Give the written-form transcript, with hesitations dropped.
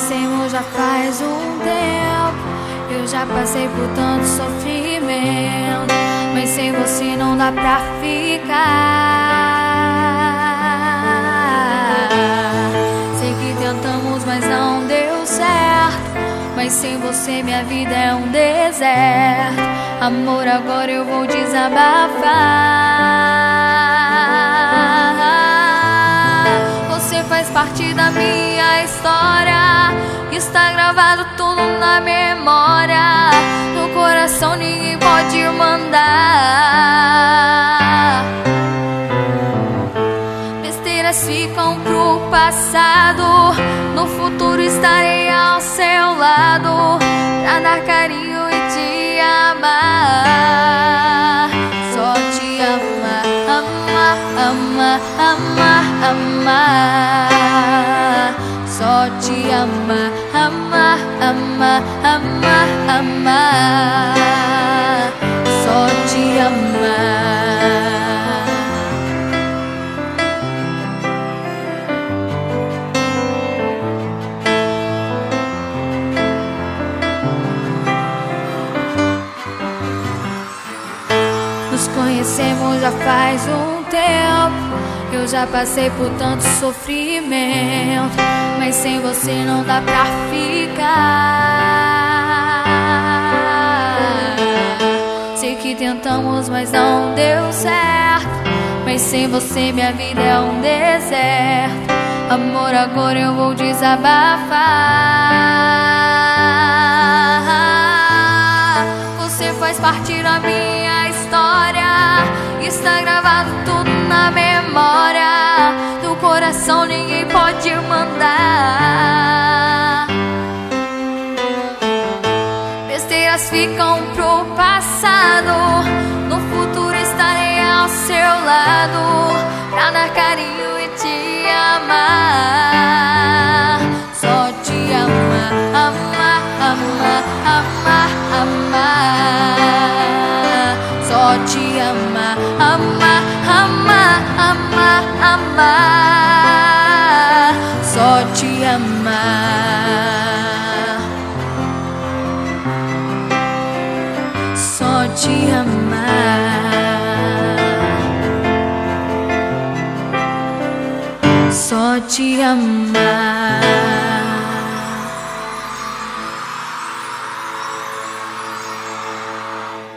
conhecemos já faz um tempo. Eu já passei por tanto sofrimento, mas sem você não dá pra ficar. Sei que tentamos, mas não deu certo. Mas sem você minha vida é um deserto. Amor, agora eu vou desabafar. Você faz parte da minha história. Está gravado tudo na memória. No coração ninguém pode mandar. Besteiras ficam pro passado. No futuro estarei ao seu lado pra dar carinho e te amar. Só te amar, amar, amar, amar, amar. Só te amar, amar, amar, amar, amar. Só te amar. Nos conhecemos já faz um tempo. Eu já passei por tanto sofrimento, mas sem você não dá pra ficar. Sei que tentamos, mas não deu certo. Mas sem você minha vida é um deserto. Amor, agora eu vou desabafar. Você faz parte da minha história. Está gravado tudo na memória. No coração ninguém pode mandar. Besteiras ficam pro passado. No futuro estarei ao seu lado pra dar carinho e te amar. Só te amar, amar, amar, amar, amar. Só te amar, amar, amar, amar, amar. Só te amar. Só te amar. Só te amar.